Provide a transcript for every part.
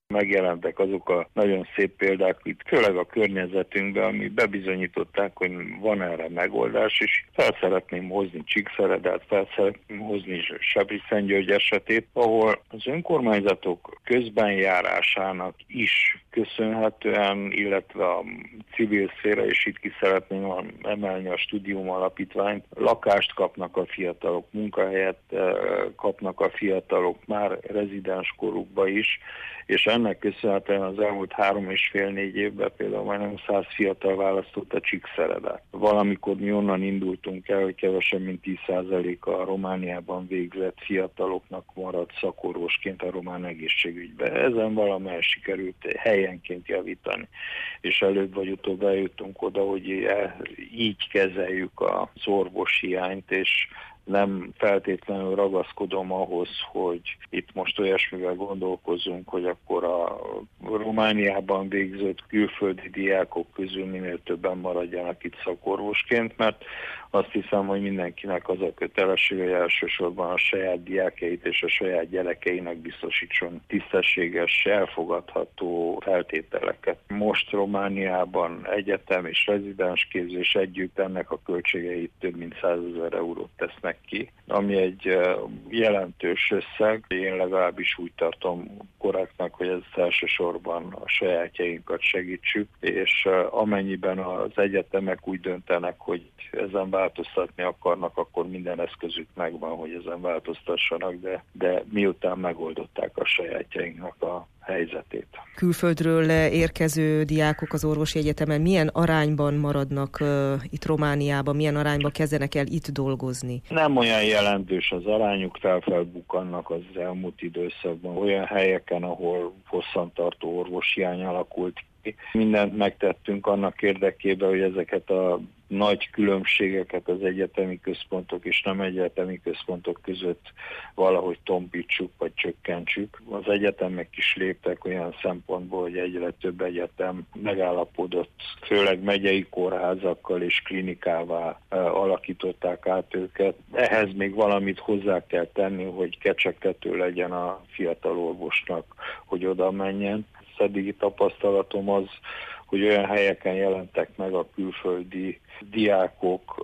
Megjelentek azok a nagyon szép példák, itt főleg a környezetünkben, ami bebizonyították, hogy van erre megoldás, és fel szeretném hozni Csíkszeredát, fel szeretném hozni Sebriszengyörgy esetét, ahol az önkormányzatok közbenjárásának is köszönhetően, illetve a civil szféra, és itt ki szeretném emelni a Studium Alapítványt, lakást kapnak a fiatalok, munkahelyet kapnak a fiatalok már rezidens korukba is, és ennek köszönhetően az elmúlt 3,5-4 évben például majdnem 100 fiatal választotta Csíkszeredát. Valamikor mi onnan indultunk el, hogy kevesebb mint 10%-a a Romániában végzett fiatalok maradt szakorvosként a román egészségügybe. Ezen valamelyest sikerült helyenként javítani, és előbb vagy utóbb eljutunk oda, hogy így kezeljük az orvoshiányt, és nem feltétlenül ragaszkodom ahhoz, hogy itt most olyasmivel gondolkozunk, hogy akkor a Romániában végzett külföldi diákok közül minél többen maradjanak itt szakorvosként, mert azt hiszem, hogy mindenkinek az a kötelessége, hogy elsősorban a saját diákjait és a saját gyerekeinek biztosítson tisztességes, elfogadható feltételeket. Most Romániában egyetem és rezidens képzés együtt ennek a költségeit több mint 100 000 eurót tesznek ki, ami egy jelentős összeg. Én legalábbis úgy tartom korrektnak, hogy ez elsősorban a sajátjainkat segítsük, és amennyiben az egyetemek úgy döntenek, hogy ezen változtatni akarnak, akkor minden eszközük megvan, hogy ezen változtassanak, de miután megoldották a sajátjainknak a helyzetét. Külföldről érkező diákok az orvosi egyetemen milyen arányban maradnak itt Romániában, milyen arányban kezdenek el itt dolgozni? Nem olyan jelentős az arányuk, felbukkannak az elmúlt időszakban olyan helyeken, ahol hosszantartó orvoshiány alakult ki. Mindent megtettünk annak érdekében, hogy ezeket a nagy különbségeket az egyetemi központok és nem egyetemi központok között valahogy tompítsuk vagy csökkentsük. Az egyetemek is léptek olyan szempontból, hogy egyre több egyetem megállapodott, főleg megyei kórházakkal és klinikává alakították át őket. Ehhez még valamit hozzá kell tenni, hogy kecsegtető legyen a fiatal orvosnak, hogy oda menjen. Az eddigi tapasztalatom az, hogy olyan helyeken jelentek meg a külföldi diákok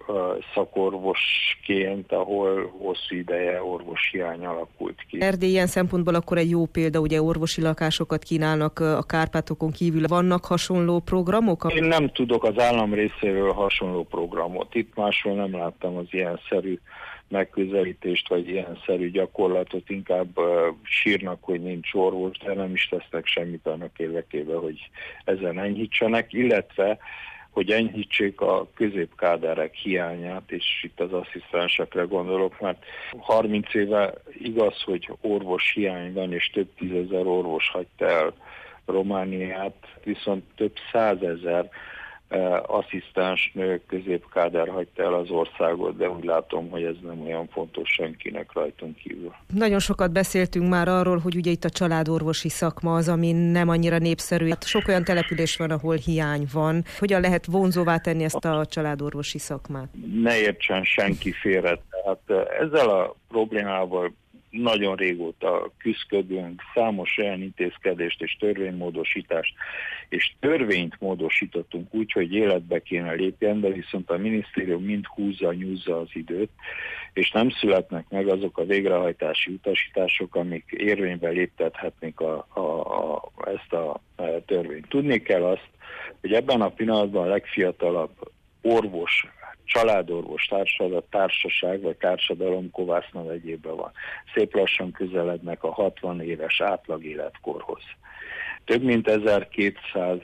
szakorvosként, ahol hosszú ideje orvoshiány alakult ki. Erdély ilyen szempontból akkor egy jó példa, ugye orvosi lakásokat kínálnak a Kárpátokon kívül. Vannak hasonló programok? Én nem tudok az állam részéről hasonló programot. Itt máshol nem láttam az ilyenszerű megközelítést, vagy ilyenszerű gyakorlatot, inkább sírnak, hogy nincs orvos, de nem is tesznek semmit annak érdekében, hogy ezen enyhítsenek, illetve hogy enyhítsék a középkáderek hiányát, és itt az asszisztensekre gondolok, mert 30 éve igaz, hogy orvos hiány van, és több 10 000 orvos hagyta el Romániát, viszont több 100 000 asszisztens nő középkáder hagyta el az országot, de úgy látom, hogy ez nem olyan fontos senkinek rajtunk kívül. Nagyon sokat beszéltünk már arról, hogy ugye itt a családorvosi szakma az, ami nem annyira népszerű. Sok olyan település van, ahol hiány van. Hogyan lehet vonzóvá tenni ezt a családorvosi szakmát? Ne értsen senki félre. Tehát ezzel a problémával nagyon régóta küszködünk, számos olyan intézkedést és törvénymódosítást, és törvényt módosítottunk úgy, hogy életbe kéne lépjen, de viszont a minisztérium mind nyúzza az időt, és nem születnek meg azok a végrehajtási utasítások, amik érvénybe léptethetnék ezt a törvényt. Tudni kell azt, hogy ebben a pillanatban a legfiatalabb orvos, családorvos társaság vagy társadalom Kovászna megyében van. Szép lassan közelednek a 60 éves átlag életkorhoz. Több mint 1200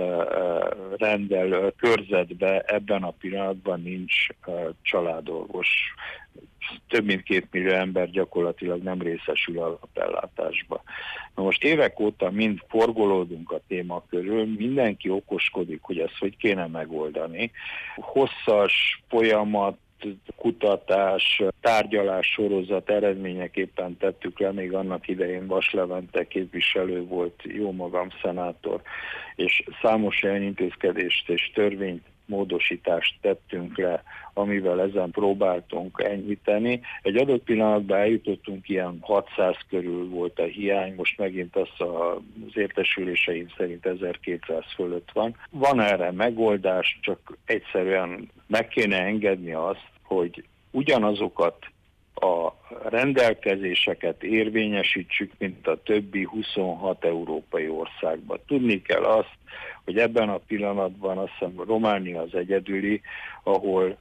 rendelő körzetben ebben a pillanatban nincs családorvos. Több mint 2 millió ember gyakorlatilag nem részesül alapellátásba. Na most évek óta mind forgolódunk a téma körül, mindenki okoskodik, hogy ezt hogy kéne megoldani. Hosszas folyamat, kutatás, tárgyalás sorozat eredményeképpen tettük le, még annak idején Vas Levente képviselő volt, jó magam szenátor, és számos olyan intézkedést és törvényt módosítást tettünk le, amivel ezen próbáltunk enyhíteni. Egy adott pillanatban eljutottunk, ilyen 600 körül volt a hiány, most megint az értesüléseim szerint 1200 fölött van. Van erre megoldás, csak egyszerűen meg kéne engedni azt, hogy ugyanazokat a rendelkezéseket érvényesítsük, mint a többi 26 európai országban. Tudni kell azt, hogy ebben a pillanatban azt hiszem Románia az egyedüli, ahol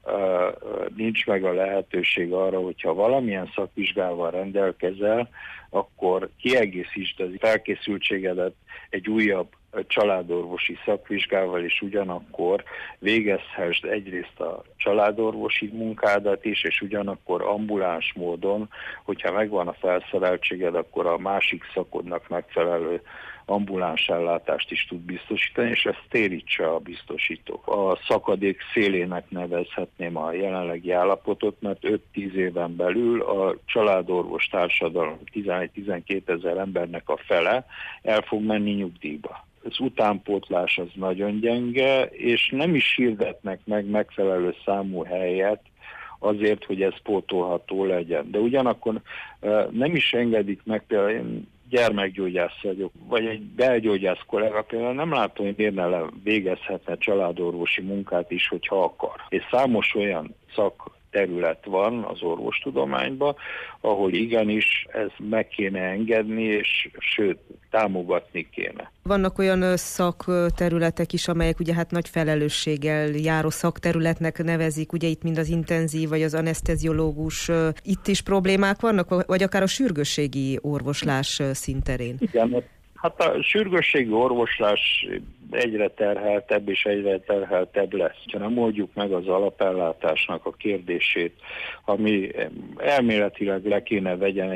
nincs meg a lehetőség arra, hogyha valamilyen szakvizsgával rendelkezel, akkor kiegészítsd az felkészültségedet egy újabb családorvosi szakvizsgával, és ugyanakkor végezhessd egyrészt a családorvosi munkádat is, és ugyanakkor ambuláns módon, hogyha megvan a felszereltséged, akkor a másik szakodnak megfelelő ambuláns ellátást is tud biztosítani, és ezt térítse a biztosító. A szakadék szélének nevezhetném a jelenlegi állapotot, mert 5-10 éven belül a családorvos társadalom 11-12 ezer embernek a fele el fog menni nyugdíjba. Az utánpótlás az nagyon gyenge, és nem is hirdetnek meg megfelelő számú helyet azért, hogy ez pótolható legyen. De ugyanakkor nem is engedik meg, például én gyermekgyógyász vagyok, vagy egy belgyógyász kollega például nem látom, hogy miért ne végezhetne családorvosi munkát is, hogyha akar. És számos olyan szakterület van az orvostudományban, ahol igenis ez meg kéne engedni, és sőt, támogatni kéne. Vannak olyan szakterületek is, amelyek ugye hát nagy felelősséggel járó szakterületnek nevezik, ugye itt mind az intenzív, vagy az aneszteziológus. Itt is problémák vannak, vagy akár a sürgősségi orvoslás szinterén? Igen, hát a sürgősségi orvoslás egyre terheltebb és egyre terheltebb lesz. Ha nem oldjuk meg az alapellátásnak a kérdését, ami elméletileg le kéne vegyen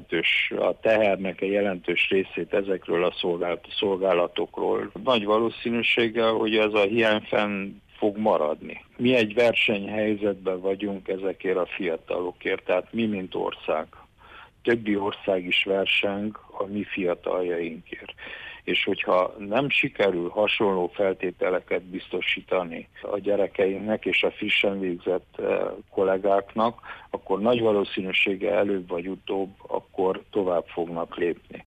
a tehernek egy jelentős részét ezekről a szolgálatokról. Nagy valószínűséggel, hogy ez a hiány fenn fog maradni. Mi egy versenyhelyzetben vagyunk ezekért a fiatalokért, tehát mi, mint ország. Többi ország is verseng a mi fiataljainkért. És hogyha nem sikerül hasonló feltételeket biztosítani a gyerekeinknek és a frissen végzett kollégáknak, akkor nagy valószínűséggel előbb vagy utóbb akkor tovább fognak lépni.